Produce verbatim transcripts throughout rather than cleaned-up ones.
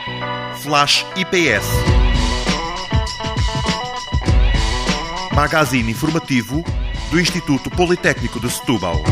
Flash I P S. Magazine informativo do Instituto Politécnico de Setúbal.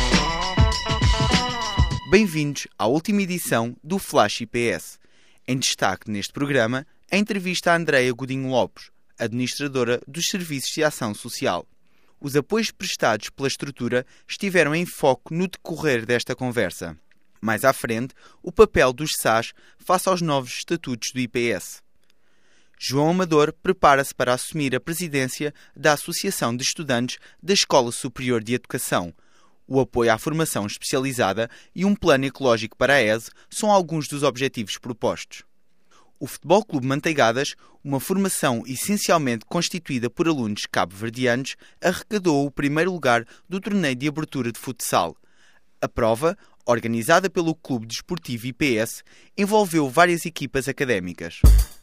Bem-vindos à última edição do Flash I P S. Em destaque neste programa, a entrevista a Andreia Godinho Lopes, administradora dos Serviços de Ação Social. Os apoios prestados pela estrutura estiveram em foco no decorrer desta conversa. Mais à frente, o papel dos S A S face aos novos estatutos do I P S. João Amador prepara-se para assumir a presidência da Associação de Estudantes da Escola Superior de Educação. O apoio à formação especializada e um plano ecológico para a E S são alguns dos objetivos propostos. O Futebol Clube Manteigadas, uma formação essencialmente constituída por alunos cabo-verdianos, arrecadou o primeiro lugar do torneio de abertura de futsal. A prova, organizada pelo Clube Desportivo I P S, envolveu várias equipas académicas.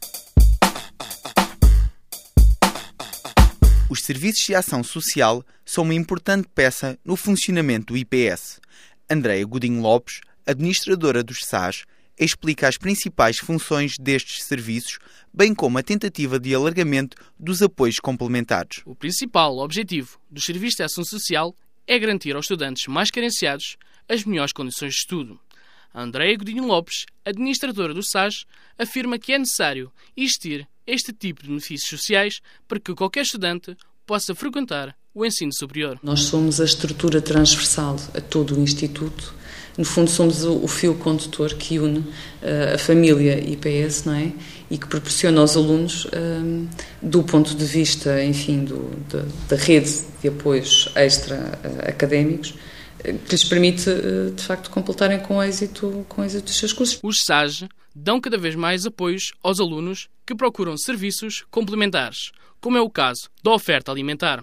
Os serviços de ação social são uma importante peça no funcionamento do I P S. Andreia Godinho Lopes, administradora dos S A S, explica as principais funções destes serviços, bem como a tentativa de alargamento dos apoios complementares. O principal objetivo dos serviços de ação social é garantir aos estudantes mais carenciados as melhores condições de estudo. Andreia Godinho Lopes, administradora do S A S, afirma que é necessário existir este tipo de benefícios sociais para que qualquer estudante possa frequentar o ensino superior. Nós somos a estrutura transversal a todo o Instituto. No fundo, somos o fio condutor que une uh, a família I P S, não é? E que proporciona aos alunos, um, do ponto de vista, enfim, do, da, da rede de apoios extra-académicos, uh, que lhes permite, uh, de facto, completarem com êxito, com êxito os seus cursos. Os S A S dão cada vez mais apoios aos alunos que procuram serviços complementares, como é o caso da oferta alimentar.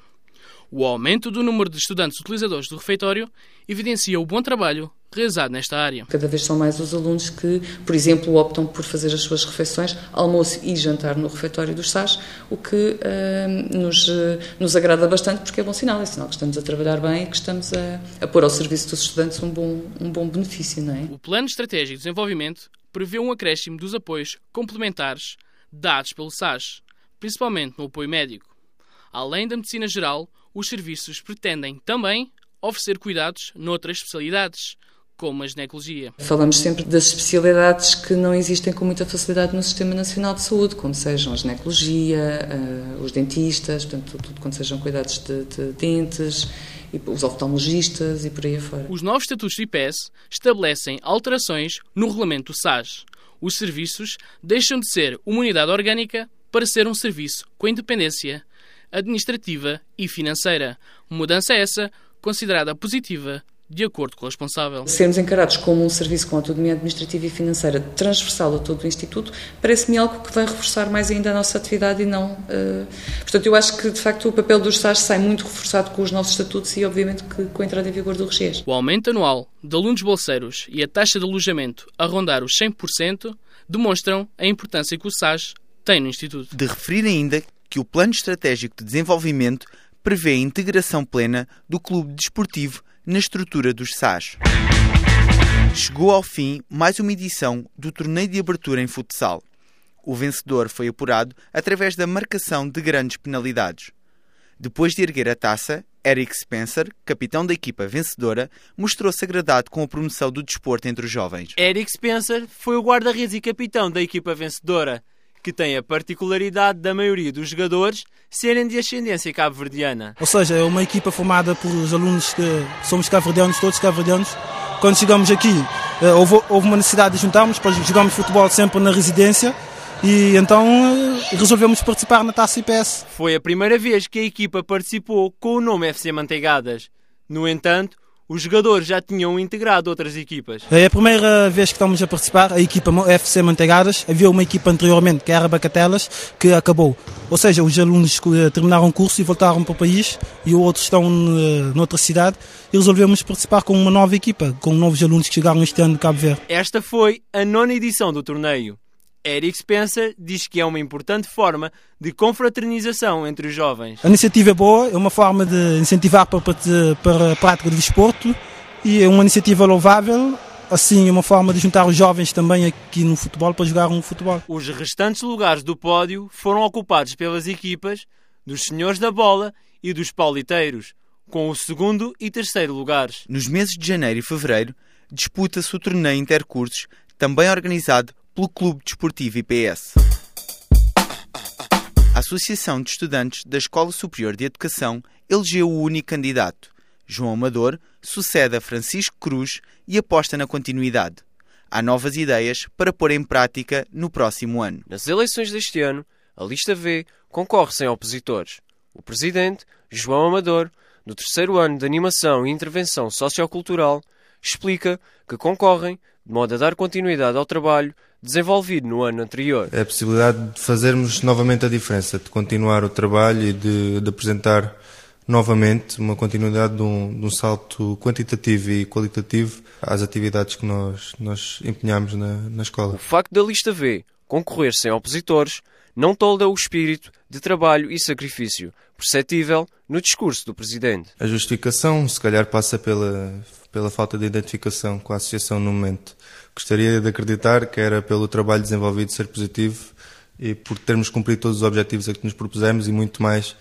O aumento do número de estudantes utilizadores do refeitório evidencia o bom trabalho realizado nesta área. Cada vez são mais os alunos que, por exemplo, optam por fazer as suas refeições, almoço e jantar no refeitório dos S A S, o que uh, nos, uh, nos agrada bastante porque é bom sinal, é sinal que estamos a trabalhar bem e que estamos a, a pôr ao serviço dos estudantes um bom, um bom benefício, não é? O Plano Estratégico de Desenvolvimento prevê um acréscimo dos apoios complementares dados pelo S A S, principalmente no apoio médico. Além da medicina geral, os serviços pretendem também oferecer cuidados noutras especialidades, como a ginecologia. Falamos sempre das especialidades que não existem com muita facilidade no Sistema Nacional de Saúde, como sejam a ginecologia, uh, os dentistas, portanto, tudo quando sejam cuidados de, de dentes, e os oftalmologistas e por aí afora. Os novos estatutos do I P S estabelecem alterações no regulamento do S A S. Os serviços deixam de ser uma unidade orgânica para ser um serviço com independência administrativa e financeira. Mudança essa considerada positiva de acordo com o responsável. Sermos encarados como um serviço com autonomia administrativa e financeira transversal a todo o Instituto parece-me algo que vai reforçar mais ainda a nossa atividade e não... Uh... Portanto, eu acho que, de facto, o papel dos S A S sai muito reforçado com os novos estatutos e, obviamente, que com a entrada em vigor do RGES. O aumento anual de alunos bolseiros e a taxa de alojamento a rondar os cem por cento demonstram a importância que o S A S tem no Instituto. De referir ainda que o Plano Estratégico de Desenvolvimento prevê a integração plena do Clube Desportivo na estrutura dos S A S. Chegou ao fim mais uma edição do torneio de abertura em futsal. O vencedor foi apurado através da marcação de grandes penalidades. Depois de erguer a taça, Eric Spencer, capitão da equipa vencedora, mostrou-se agradado com a promoção do desporto entre os jovens. Eric Spencer foi o guarda-redes e capitão da equipa vencedora, que tem a particularidade da maioria dos jogadores serem de ascendência cabo-verdiana. Ou seja, é uma equipa formada por alunos que somos cabo-verdianos, todos cabo-verdianos. Quando chegamos aqui, houve, houve uma necessidade de juntarmos, pois jogamos futebol sempre na residência e então resolvemos participar na Taça I P S. Foi a primeira vez que a equipa participou com o nome F C Manteigadas. No entanto, os jogadores já tinham integrado outras equipas. É a primeira vez que estamos a participar, a equipa F C Manteigadas. Havia uma equipa anteriormente, que era Bacatelas, que acabou. Ou seja, os alunos terminaram o curso e voltaram para o país e outros estão noutra cidade e resolvemos participar com uma nova equipa, com novos alunos que chegaram este ano de Cabo Verde. Esta foi a nona edição do torneio. Eric Spencer diz que é uma importante forma de confraternização entre os jovens. A iniciativa é boa, é uma forma de incentivar para, para a prática do desporto e é uma iniciativa louvável. assim uma forma de juntar os jovens também aqui no futebol para jogar um futebol. Os restantes lugares do pódio foram ocupados pelas equipas dos Senhores da Bola e dos Pauliteiros, com o segundo e terceiro lugares. Nos meses de janeiro e fevereiro, disputa-se o torneio intercursos, também organizado pelo Clube Desportivo I P S. A Associação de Estudantes da Escola Superior de Educação elegeu o único candidato. João Amador sucede a Francisco Cruz e aposta na continuidade. Há novas ideias para pôr em prática no próximo ano. Nas eleições deste ano, a lista V concorre sem opositores. O presidente, João Amador, do terceiro ano de Animação e Intervenção Sociocultural, explica que concorrem de modo a dar continuidade ao trabalho desenvolvido no ano anterior. É a possibilidade de fazermos novamente a diferença, de continuar o trabalho e de, de apresentar novamente uma continuidade de um, de um salto quantitativo e qualitativo às atividades que nós, nós empenhamos na, na escola. O facto da lista V concorrer sem opositores não tolda o espírito de trabalho e sacrifício perceptível no discurso do Presidente. A justificação, se calhar, passa pela, pela falta de identificação com a associação no momento. Gostaria de acreditar que era pelo trabalho desenvolvido ser positivo e por termos cumprido todos os objetivos a que nos propusemos e muito mais,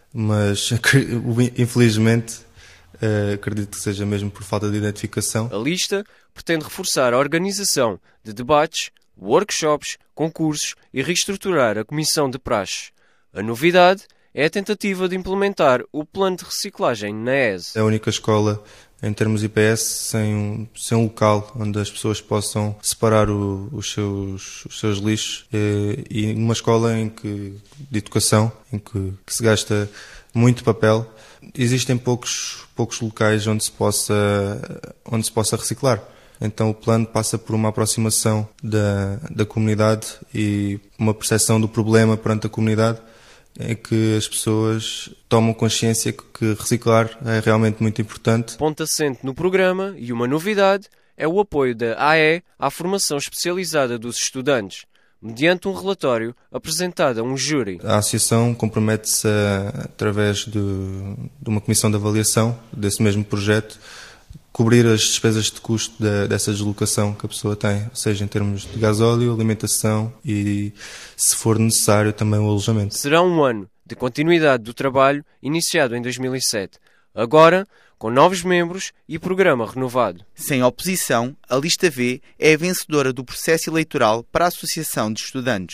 mas infelizmente acredito que seja mesmo por falta de identificação. A lista pretende reforçar a organização de debates, workshops, concursos e reestruturar a comissão de praxe. A novidade é a tentativa de implementar o plano de reciclagem na E S. É a única escola, em termos I P S, sem um, sem um local onde as pessoas possam separar o, os, seus, os seus lixos e, e numa escola em que, de educação em que, que se gasta muito papel. Existem poucos, poucos locais onde se possa, onde se possa reciclar. Então o plano passa por uma aproximação da, da comunidade e uma percepção do problema perante a comunidade, em que as pessoas tomam consciência que reciclar é realmente muito importante. Ponto assente no programa e uma novidade é o apoio da A E à formação especializada dos estudantes, mediante um relatório apresentado a um júri. A associação compromete-se, a, através de, de uma comissão de avaliação desse mesmo projeto, cobrir as despesas de custo de, dessa deslocação que a pessoa tem, seja em termos de gasóleo, alimentação e, se for necessário, também o alojamento. Será um ano de continuidade do trabalho iniciado em dois mil e sete, agora com novos membros e programa renovado. Sem oposição, a lista V é a vencedora do processo eleitoral para a Associação de Estudantes.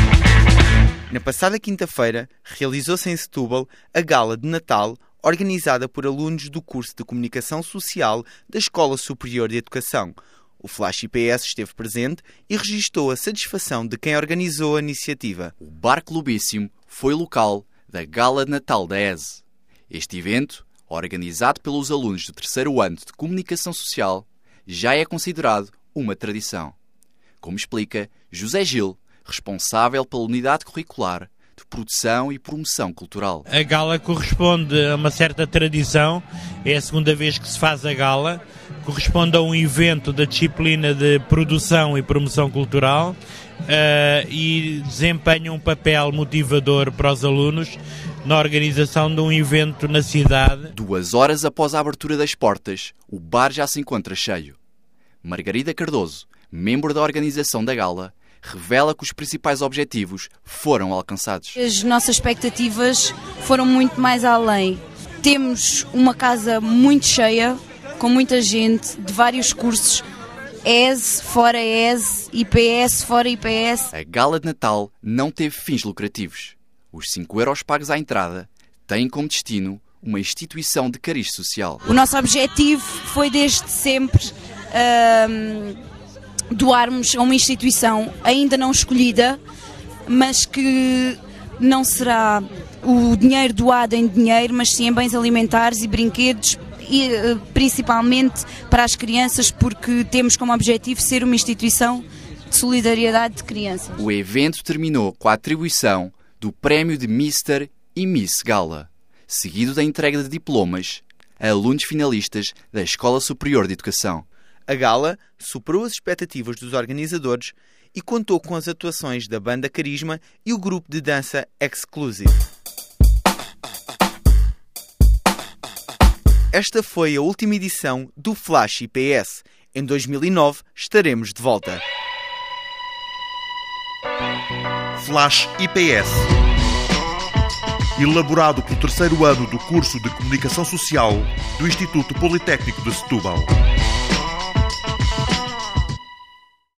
Na passada quinta-feira, realizou-se em Setúbal a Gala de Natal, organizada por alunos do curso de Comunicação Social da Escola Superior de Educação. O Flash I P S esteve presente e registou a satisfação de quem organizou a iniciativa. O Bar Clubíssimo foi local da Gala de Natal da E S. Este evento, organizado pelos alunos do terceiro ano de Comunicação Social, já é considerado uma tradição. Como explica José Gil, responsável pela unidade curricular de produção e promoção cultural. A gala corresponde a uma certa tradição, é a segunda vez que se faz a gala, corresponde a um evento da disciplina de produção e promoção cultural uh, e desempenha um papel motivador para os alunos na organização de um evento na cidade. Duas horas após a abertura das portas, o bar já se encontra cheio. Margarida Cardoso, membro da organização da gala, revela que os principais objetivos foram alcançados. As nossas expectativas foram muito mais além. Temos uma casa muito cheia, com muita gente, de vários cursos, E S, fora E S, I P S, fora I P S. A Gala de Natal não teve fins lucrativos. Os cinco euros pagos à entrada têm como destino uma instituição de cariz social. O nosso objetivo foi desde sempre hum, doarmos a uma instituição ainda não escolhida, mas que não será o dinheiro doado em dinheiro, mas sim em bens alimentares e brinquedos, e principalmente para as crianças, porque temos como objetivo ser uma instituição de solidariedade de crianças. O evento terminou com a atribuição do prémio de mister e Miss Gala, seguido da entrega de diplomas a alunos finalistas da Escola Superior de Educação. A gala superou as expectativas dos organizadores e contou com as atuações da banda Carisma e o grupo de dança Exclusive. Esta foi a última edição do Flash I P S. Em dois mil e nove estaremos de volta. Flash I P S. Elaborado pelo terceiro ano do curso de Comunicação Social do Instituto Politécnico de Setúbal.